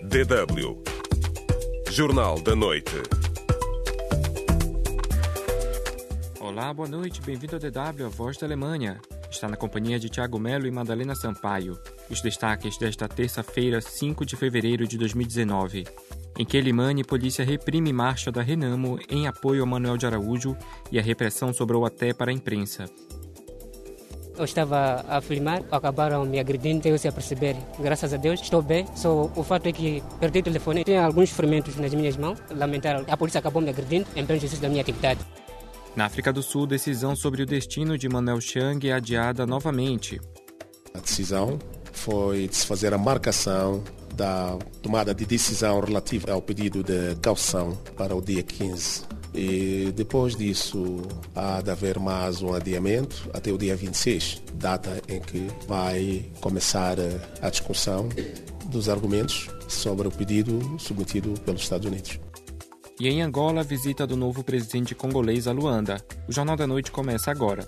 DW Jornal da Noite. Olá, boa noite, bem-vindo ao DW, a voz da Alemanha. Está na companhia de Thiago Melo e Madalena Sampaio. Os destaques desta terça-feira, 5 de fevereiro de 2019. Em Quelimane, polícia reprime marcha da Renamo em apoio a Manuel de Araújo e a repressão sobrou até para a imprensa. Eu estava a filmar, acabaram me agredindo, sem eu se aperceber. Graças a Deus, estou bem. Só o fato é que perdi o telefone. Tenho alguns ferimentos nas minhas mãos. Lamentável. A polícia acabou me agredindo em pleno exercício da minha atividade. Na África do Sul, decisão sobre o destino de Manuel Chang é adiada novamente. A decisão foi de se fazer a marcação da tomada de decisão relativa ao pedido de caução para o dia 15. E depois disso há de haver mais um adiamento até o dia 26, data em que vai começar a discussão dos argumentos sobre o pedido submetido pelos Estados Unidos. E em Angola, a visita do novo presidente congolês a Luanda. O Jornal da Noite começa agora.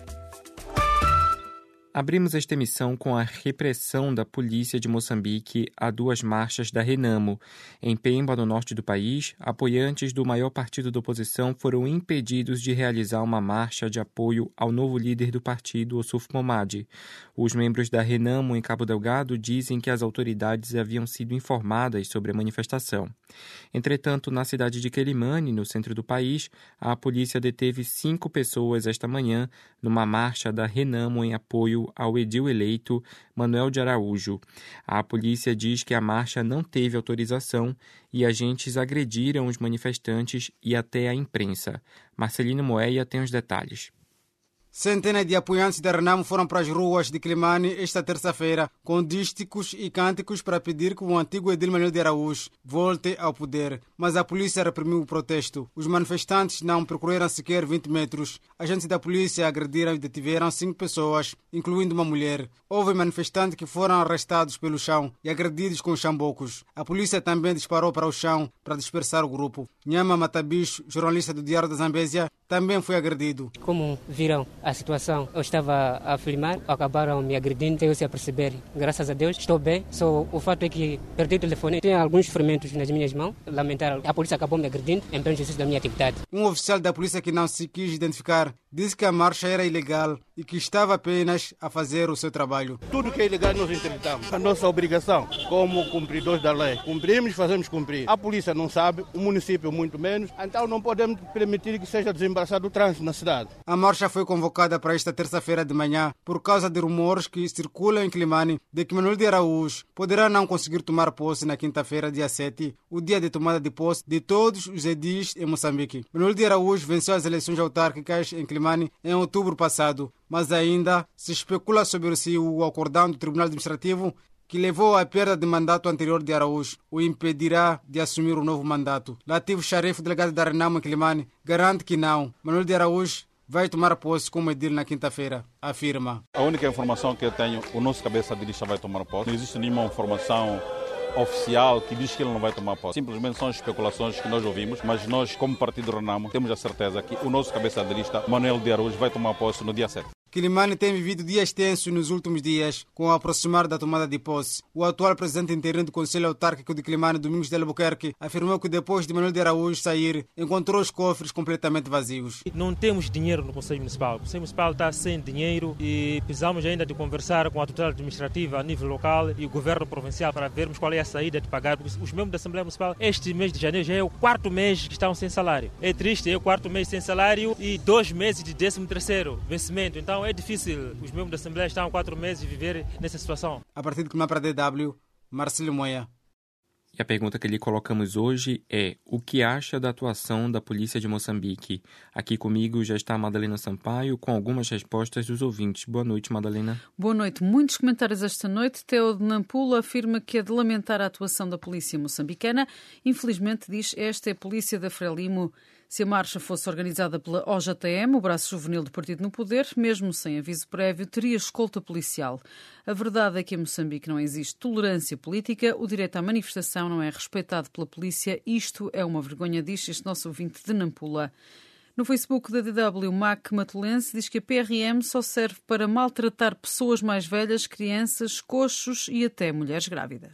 Abrimos esta emissão com a repressão da polícia de Moçambique a duas marchas da Renamo. Em Pemba, no norte do país, apoiantes do maior partido da oposição foram impedidos de realizar uma marcha de apoio ao novo líder do partido, Ossuf Momadi. Os membros da Renamo em Cabo Delgado dizem que as autoridades haviam sido informadas sobre a manifestação. Entretanto, na cidade de Quelimane, no centro do país, a polícia deteve 5 pessoas esta manhã numa marcha da Renamo em apoio ao edil eleito Manuel de Araújo. A polícia diz que a marcha não teve autorização e agentes agrediram os manifestantes e até a imprensa. Marcelino Moeia tem os detalhes. Centenas de apoiantes da Renamo foram para as ruas de Quelimane esta terça-feira, com dísticos e cânticos para pedir que o antigo edil Manuel de Araújo volte ao poder. Mas a polícia reprimiu o protesto. Os manifestantes não percorreram sequer 20 metros. Agentes da polícia agrediram e detiveram 5 pessoas, incluindo uma mulher. Houve manifestantes que foram arrestados pelo chão e agredidos com chambocos. A polícia também disparou para o chão para dispersar o grupo. Nhama Matabicho, jornalista do Diário da Zambésia, também foi agredido. Como viram a situação, eu estava a filmar, acabaram me agredindo sem eu se aperceber. Graças a Deus, estou bem. Só o fato é que perdi o telefone. Tenho alguns ferimentos nas minhas mãos. Lamentável. A polícia acabou me agredindo em pleno exercício da minha atividade. Um oficial da polícia que não se quis identificar disse que a marcha era ilegal e que estava apenas a fazer o seu trabalho. Tudo que é ilegal nós interditamos. A nossa obrigação como cumpridores da lei. Cumprimos, fazemos cumprir. A polícia não sabe, o município muito menos, então não podemos permitir que seja desembaraçado o trânsito na cidade. A marcha foi convocada para esta terça-feira de manhã por causa de rumores que circulam em Quelimane de que Manuel de Araújo poderá não conseguir tomar posse na quinta-feira, dia 7, o dia de tomada de posse de todos os edis em Moçambique. Manuel de Araújo venceu as eleições autárquicas em Quelimane em outubro passado, mas ainda se especula sobre se o acórdão do Tribunal Administrativo que levou à perda de mandato anterior de Araújo o impedirá de assumir o novo mandato. Latif Sharif, delegado da Renamo em Quelimane, garante que não. Manuel de Araújo vai tomar posse como edil na quinta-feira, afirma. A única informação que eu tenho, o nosso cabeça de lista vai tomar posse. Não existe nenhuma informação oficial que diz que ele não vai tomar posse. Simplesmente são especulações que nós ouvimos, mas nós, como partido Renamo, temos a certeza que o nosso cabeça de lista, Manuel de Araújo, vai tomar posse no dia 7. Quelimane tem vivido dias tensos nos últimos dias, com o aproximar da tomada de posse. O atual presidente interino do Conselho Autárquico de Quelimane, Domingos de Albuquerque, afirmou que depois de Manuel de Araújo sair, encontrou os cofres completamente vazios. Não temos dinheiro no Conselho Municipal. O Conselho Municipal está sem dinheiro e precisamos ainda de conversar com a tutela administrativa a nível local e o governo provincial para vermos qual é a saída de pagar. Porque os membros da Assembleia Municipal, este mês de janeiro já é o 4º mês que estão sem salário. É triste, é o 4º mês sem salário e 2 meses de 13º vencimento. Então é difícil. Os membros da Assembleia estão há 4 meses de viver nessa situação. A partir de Quelimane para a DW, Marcelino Moeia. E a pergunta que lhe colocamos hoje é: o que acha da atuação da polícia de Moçambique? Aqui comigo já está a Madalena Sampaio com algumas respostas dos ouvintes. Boa noite, Madalena. Boa noite. Muitos comentários esta noite. Teo de Nampula afirma que é de lamentar a atuação da polícia moçambicana. Infelizmente, diz, esta é a polícia da Frelimo. Se a marcha fosse organizada pela OJM, o braço juvenil do partido no poder, mesmo sem aviso prévio, teria escolta policial. A verdade é que em Moçambique não existe tolerância política, o direito à manifestação não é respeitado pela polícia. Isto é uma vergonha, diz este nosso ouvinte de Nampula. No Facebook da DW, Mac Matolense diz que a PRM só serve para maltratar pessoas mais velhas, crianças, coxos e até mulheres grávidas.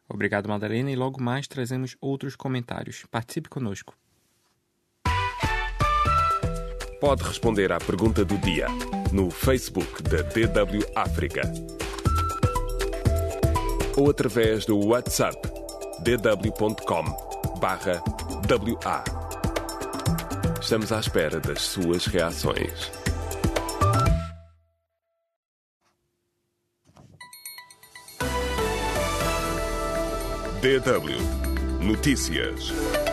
Obrigado, Madalena, e logo mais trazemos outros comentários. Participe conosco. Pode responder à pergunta do dia no Facebook da DW África ou através do WhatsApp dw.com/WA. Estamos à espera das suas reações. DW Notícias.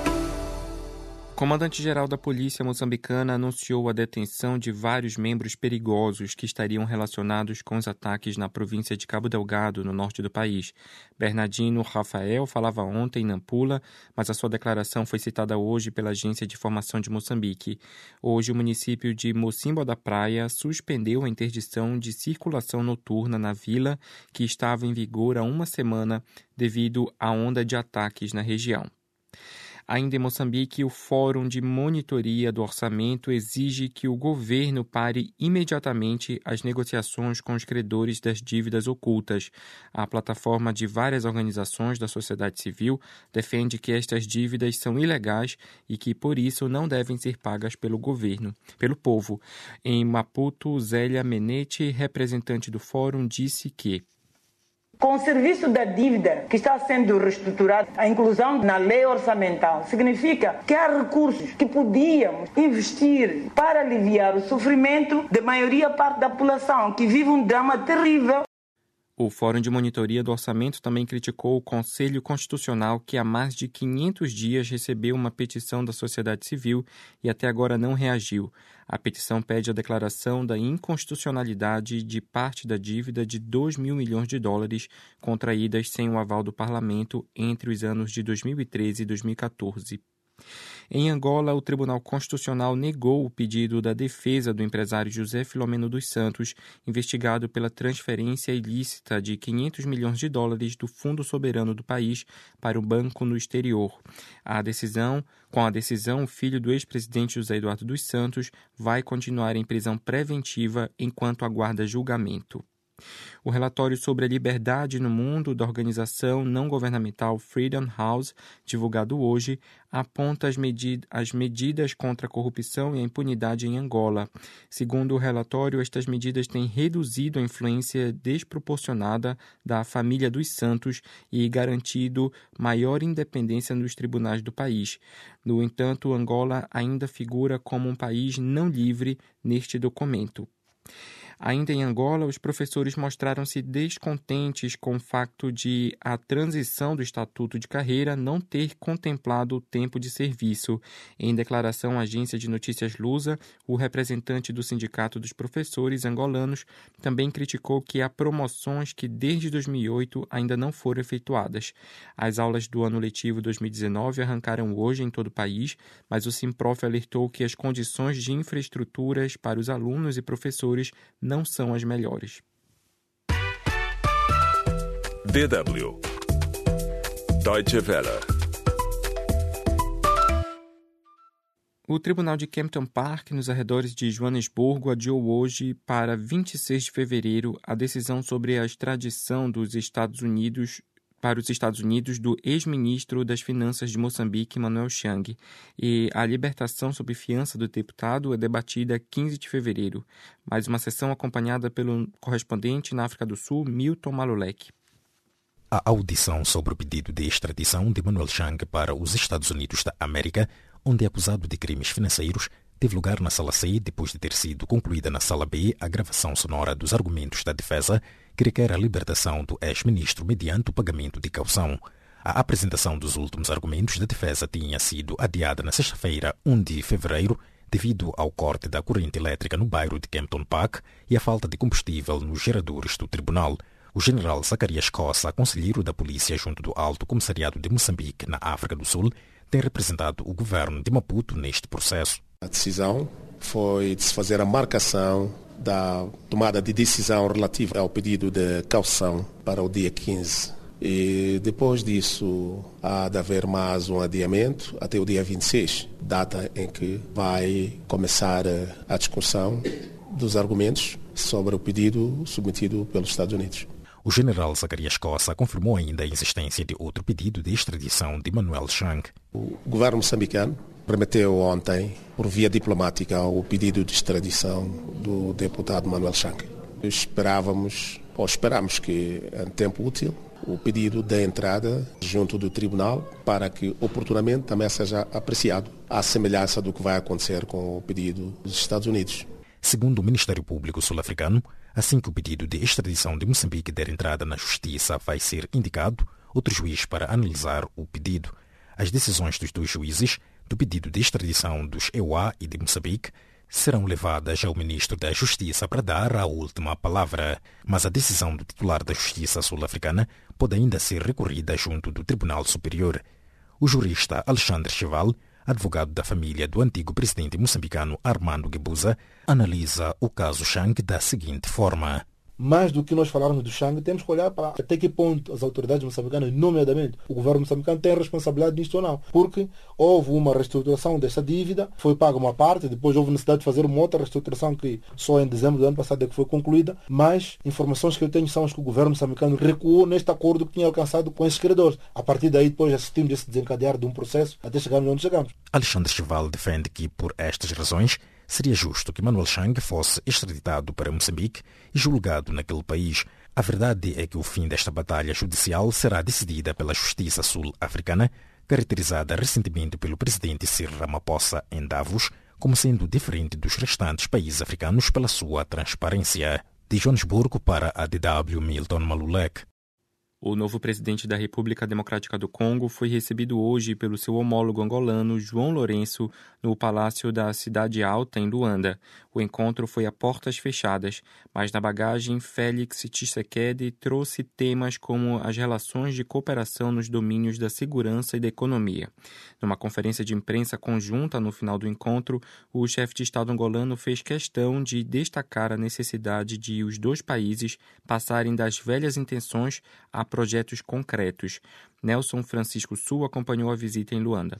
O comandante-geral da polícia moçambicana anunciou a detenção de vários membros perigosos que estariam relacionados com os ataques na província de Cabo Delgado, no norte do país. Bernardino Rafael falava ontem em Nampula, mas a sua declaração foi citada hoje pela Agência de Informação de Moçambique. Hoje, o município de Mocimboa da Praia suspendeu a interdição de circulação noturna na vila, que estava em vigor há uma semana devido à onda de ataques na região. Ainda em Moçambique, o Fórum de Monitoria do Orçamento exige que o governo pare imediatamente as negociações com os credores das dívidas ocultas. A plataforma de várias organizações da sociedade civil defende que estas dívidas são ilegais e que, por isso, não devem ser pagas pelo povo. Em Maputo, Zélia Menete, representante do Fórum, disse que com o serviço da dívida que está sendo reestruturado, a inclusão na lei orçamental significa que há recursos que podíamos investir para aliviar o sofrimento da maioria parte da população que vive um drama terrível. O Fórum de Monitoria do Orçamento também criticou o Conselho Constitucional, que há mais de 500 dias recebeu uma petição da sociedade civil e até agora não reagiu. A petição pede a declaração da inconstitucionalidade de parte da dívida de 2 mil milhões de dólares contraídas sem o aval do parlamento entre os anos de 2013 e 2014. Em Angola, o Tribunal Constitucional negou o pedido da defesa do empresário José Filomeno dos Santos, investigado pela transferência ilícita de 500 milhões de dólares do Fundo Soberano do país para o banco no exterior. Com a decisão, o filho do ex-presidente José Eduardo dos Santos vai continuar em prisão preventiva enquanto aguarda julgamento. O relatório sobre a liberdade no mundo da organização não-governamental Freedom House, divulgado hoje, aponta as medidas contra a corrupção e a impunidade em Angola. Segundo o relatório, estas medidas têm reduzido a influência desproporcionada da família dos Santos e garantido maior independência nos tribunais do país. No entanto, Angola ainda figura como um país não livre neste documento. Ainda em Angola, os professores mostraram-se descontentes com o fato de a transição do Estatuto de Carreira não ter contemplado o tempo de serviço. Em declaração à agência de notícias Lusa, o representante do Sindicato dos Professores Angolanos também criticou que há promoções que desde 2008 ainda não foram efetuadas. As aulas do ano letivo 2019 arrancaram hoje em todo o país, mas o Simprof alertou que as condições de infraestruturas para os alunos e professores não são as melhores. DW Deutsche Welle. O Tribunal de Kempton Park, nos arredores de Joanesburgo, adiou hoje para 26 de fevereiro a decisão sobre a extradição para os Estados Unidos do ex-ministro das Finanças de Moçambique, Manuel Chang, e a libertação sob fiança do deputado é debatida 15 de fevereiro. Mais uma sessão acompanhada pelo correspondente na África do Sul, Milton Malulek. A audição sobre o pedido de extradição de Manuel Chang para os Estados Unidos da América, onde é acusado de crimes financeiros, teve lugar na Sala C depois de ter sido concluída na Sala B a gravação sonora dos argumentos da defesa que requer a libertação do ex-ministro mediante o pagamento de caução. A apresentação dos últimos argumentos da defesa tinha sido adiada na sexta-feira, 1 de fevereiro, devido ao corte da corrente elétrica no bairro de Kempton Park e à falta de combustível nos geradores do tribunal. O general Zacarias Cossa, conselheiro da polícia junto do Alto Comissariado de Moçambique, na África do Sul, tem representado o governo de Maputo neste processo. A decisão foi de se fazer a marcação da tomada de decisão relativa ao pedido de caução para o dia 15. E depois disso há de haver mais um adiamento até o dia 26, data em que vai começar a discussão dos argumentos sobre o pedido submetido pelos Estados Unidos. O general Zacarias Cossa confirmou ainda a existência de outro pedido de extradição de Manuel Chang. O governo moçambicano remeteu ontem, por via diplomática, o pedido de extradição do deputado Manuel Chang. Esperamos que, em tempo útil, o pedido dê entrada junto do tribunal para que, oportunamente, também seja apreciado, à semelhança do que vai acontecer com o pedido dos Estados Unidos. Segundo o Ministério Público sul-africano, assim que o pedido de extradição de Moçambique der entrada na Justiça vai ser indicado, outro juiz para analisar o pedido. As decisões dos dois juízes do pedido de extradição dos EUA e de Moçambique serão levadas ao Ministro da Justiça para dar a última palavra. Mas a decisão do titular da Justiça sul-africana pode ainda ser recorrida junto do Tribunal Superior. O jurista Alexandre Cheval, advogado da família do antigo presidente moçambicano Armando Guebuza, analisa o caso Chang da seguinte forma. Mais do que nós falarmos do Chang, temos que olhar para até que ponto as autoridades moçambicanas, nomeadamente o governo moçambicano, tem responsabilidade nisto ou não. Porque houve uma reestruturação desta dívida, foi paga uma parte, depois houve necessidade de fazer uma outra reestruturação que só em dezembro do ano passado é que foi concluída, mas informações que eu tenho são as que o governo moçambicano recuou neste acordo que tinha alcançado com esses credores. A partir daí, depois assistimos a esse desencadear de um processo até chegarmos onde chegamos. Alexandre Cheval defende que, por estas razões, seria justo que Manuel Chang fosse extraditado para Moçambique e julgado naquele país. A verdade é que o fim desta batalha judicial será decidida pela Justiça Sul-Africana, caracterizada recentemente pelo presidente Cyril Ramaphosa em Davos como sendo diferente dos restantes países africanos pela sua transparência. De Joanesburgo para a DW, Milton Malulek. O novo presidente da República Democrática do Congo foi recebido hoje pelo seu homólogo angolano, João Lourenço, no Palácio da Cidade Alta, em Luanda. O encontro foi a portas fechadas, mas na bagagem, Félix Tshisekedi trouxe temas como as relações de cooperação nos domínios da segurança e da economia. Numa conferência de imprensa conjunta no final do encontro, o chefe de Estado angolano fez questão de destacar a necessidade de os dois países passarem das velhas intenções a projetos concretos. Nelson Francisco Sul acompanhou a visita em Luanda.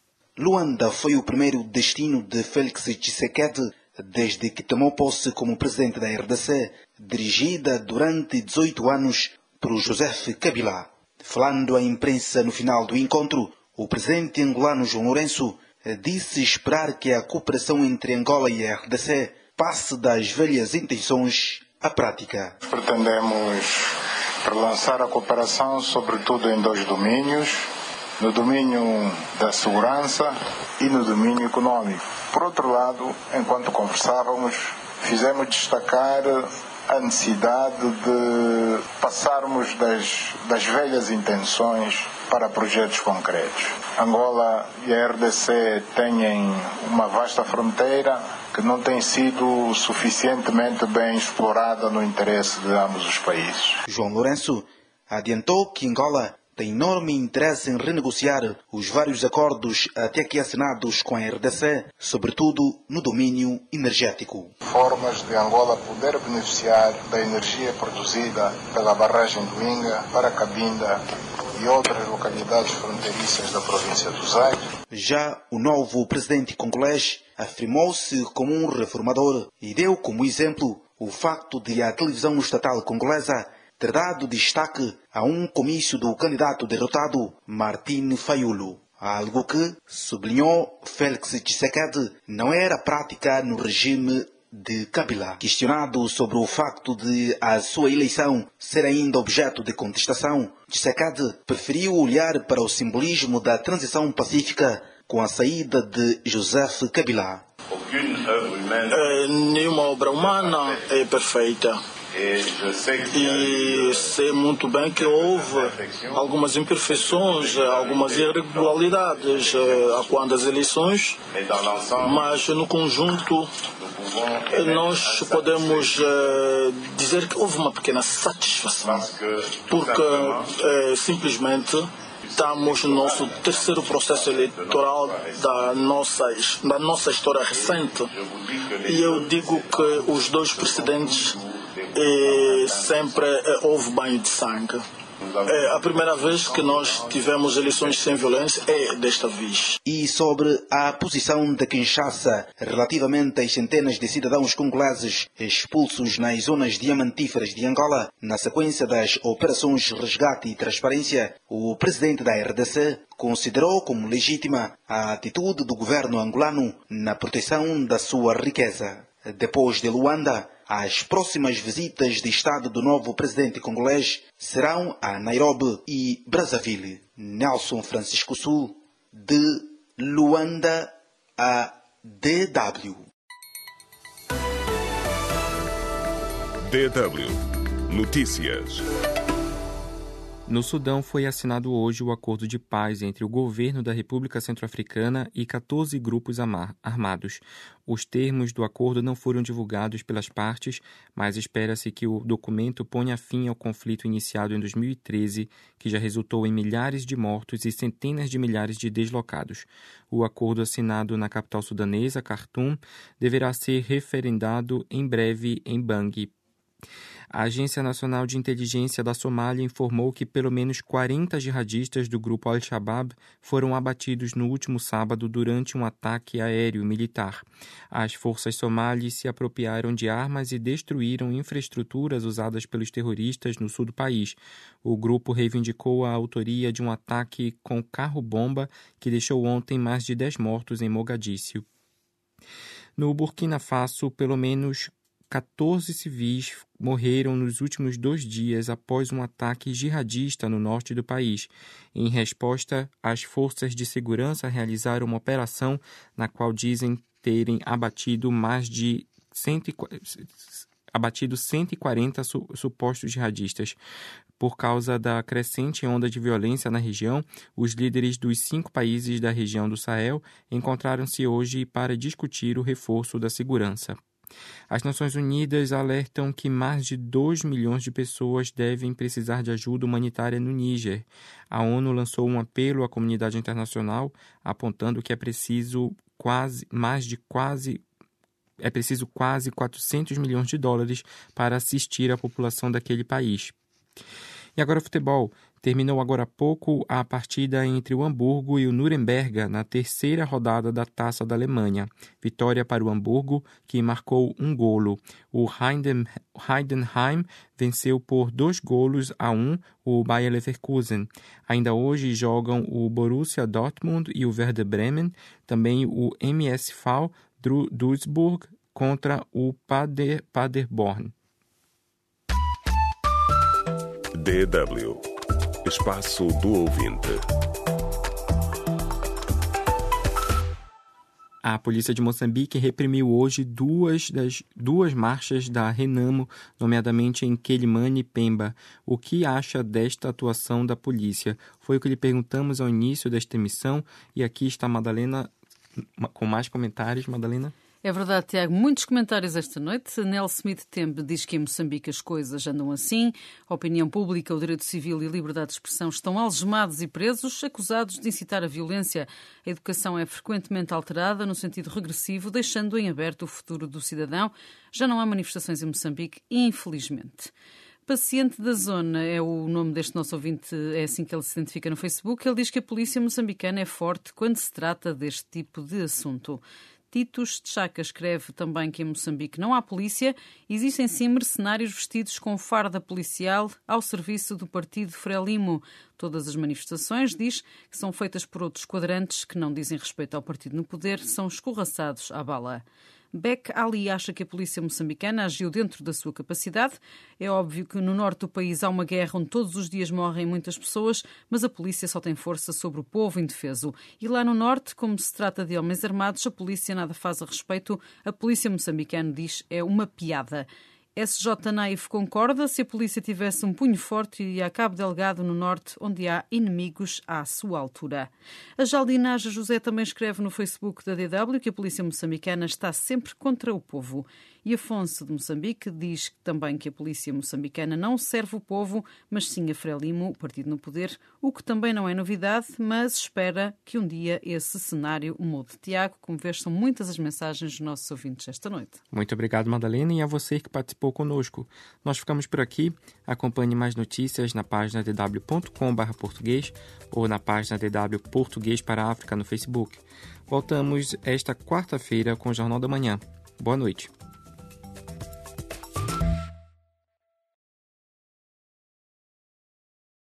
Luanda foi o primeiro destino de Félix Tshisekedi desde que tomou posse como presidente da RDC, dirigida durante 18 anos por Joseph Kabila. Falando à imprensa no final do encontro, o presidente angolano João Lourenço disse esperar que a cooperação entre Angola e a RDC passe das velhas intenções à prática. Pretendemos relançar a cooperação, sobretudo em dois domínios, no domínio da segurança e no domínio econômico. Por outro lado, enquanto conversávamos, fizemos destacar a necessidade de passarmos das velhas intenções para projetos concretos. Angola e a RDC têm uma vasta fronteira que não tem sido suficientemente bem explorada no interesse de ambos os países. João Lourenço adiantou que Angola tem enorme interesse em renegociar os vários acordos até aqui assinados com a RDC, sobretudo no domínio energético. Formas de Angola poder beneficiar da energia produzida pela barragem do Inga para Cabinda e outras localidades fronteiriças da província do Zaire. Já o novo presidente congolês afirmou-se como um reformador e deu como exemplo o facto de a televisão estatal congolesa ter dado destaque a um comício do candidato derrotado, Martin Fayulu. Algo que, sublinhou Félix Tshisekedi, não era prática no regime de Kabila. Questionado sobre o facto de a sua eleição ser ainda objeto de contestação, Tshisekedi preferiu olhar para o simbolismo da transição pacífica com a saída de Joseph Kabila. Nenhuma obra humana é perfeita. E sei muito bem que houve algumas imperfeições, algumas irregularidades quando as eleições, mas no conjunto nós podemos dizer que houve uma pequena satisfação, porque simplesmente estamos no nosso terceiro processo eleitoral da nossa história recente, e eu digo que os dois presidentes sempre houve banho de sangue. A primeira vez que nós tivemos eleições sem violência é desta vez. E sobre a posição de Kinshasa relativamente às centenas de cidadãos congoleses expulsos nas zonas diamantíferas de Angola, na sequência das operações Resgate e Transparência, o presidente da RDC considerou como legítima a atitude do governo angolano na proteção da sua riqueza. Depois de Luanda, as próximas visitas de Estado do novo presidente congolês serão a Nairobi e Brazzaville. Nelson Francisco Sul, de Luanda, a DW. DW Notícias. No Sudão foi assinado hoje o acordo de paz entre o governo da República Centro-Africana e 14 grupos armados. Os termos do acordo não foram divulgados pelas partes, mas espera-se que o documento ponha fim ao conflito iniciado em 2013, que já resultou em milhares de mortos e centenas de milhares de deslocados. O acordo assinado na capital sudanesa, Khartoum, deverá ser referendado em breve em Bangui. A Agência Nacional de Inteligência da Somália informou que pelo menos 40 jihadistas do grupo Al-Shabaab foram abatidos no último sábado durante um ataque aéreo militar. As forças somalis se apropriaram de armas e destruíram infraestruturas usadas pelos terroristas no sul do país. O grupo reivindicou a autoria de um ataque com carro-bomba que deixou ontem mais de 10 mortos em Mogadíscio. No Burkina Faso, pelo menos 14 civis morreram nos últimos 2 dias após um ataque jihadista no norte do país. Em resposta, as forças de segurança realizaram uma operação na qual dizem terem abatido 140 supostos jihadistas. Por causa da crescente onda de violência na região, os líderes dos 5 países da região do Sahel encontraram-se hoje para discutir o reforço da segurança. As Nações Unidas alertam que mais de 2 milhões de pessoas devem precisar de ajuda humanitária no Níger. A ONU lançou um apelo à comunidade internacional, apontando que é preciso quase 400 milhões de dólares para assistir a população daquele país. E agora futebol. Terminou agora há pouco a partida entre o Hamburgo e o Nuremberg na terceira rodada da Taça da Alemanha. Vitória para o Hamburgo, que marcou um golo. O Heidenheim venceu por 2-1 o Bayer Leverkusen. Ainda hoje jogam o Borussia Dortmund e o Werder Bremen, também o MSV Duisburg contra o Paderborn. DW Espaço do Ouvinte. A polícia de Moçambique reprimiu hoje duas marchas da Renamo, nomeadamente em Quelimane e Pemba. O que acha desta atuação da polícia? Foi o que lhe perguntamos ao início desta emissão e aqui está a Madalena com mais comentários. Madalena? É verdade, Tiago. Muitos comentários esta noite. Nel Smith Tembe diz que em Moçambique as coisas andam assim. A opinião pública, o direito civil e a liberdade de expressão estão algemados e presos, acusados de incitar a violência. A educação é frequentemente alterada no sentido regressivo, deixando em aberto o futuro do cidadão. Já não há manifestações em Moçambique, infelizmente. Paciente da Zona é o nome deste nosso ouvinte, é assim que ele se identifica no Facebook. Ele diz que a polícia moçambicana é forte quando se trata deste tipo de assunto. Titus de Chaca escreve também que em Moçambique não há polícia, existem sim mercenários vestidos com farda policial ao serviço do partido Frelimo. Todas as manifestações, diz, que são feitas por outros quadrantes que não dizem respeito ao partido no poder, são escorraçados à bala. Beck Ali acha que a polícia moçambicana agiu dentro da sua capacidade. É óbvio que no norte do país há uma guerra onde todos os dias morrem muitas pessoas, mas a polícia só tem força sobre o povo indefeso. E lá no norte, como se trata de homens armados, a polícia nada faz a respeito. A polícia moçambicana diz é uma piada. SJ Naif concorda, se a polícia tivesse um punho forte iria a Cabo Delgado, no norte, onde há inimigos à sua altura. A Jaldinaja José também escreve no Facebook da DW que a polícia moçambicana está sempre contra o povo. E Afonso, de Moçambique, diz também que a polícia moçambicana não serve o povo, mas sim a Frelimo, o partido no poder, o que também não é novidade, mas espera que um dia esse cenário mude. Tiago, como vês, são muitas as mensagens dos nossos ouvintes esta noite. Muito obrigado, Madalena, e a você que participou conosco. Nós ficamos por aqui. Acompanhe mais notícias na página dw.com/português ou na página DW Português para a África no Facebook. Voltamos esta quarta-feira com o Jornal da Manhã. Boa noite.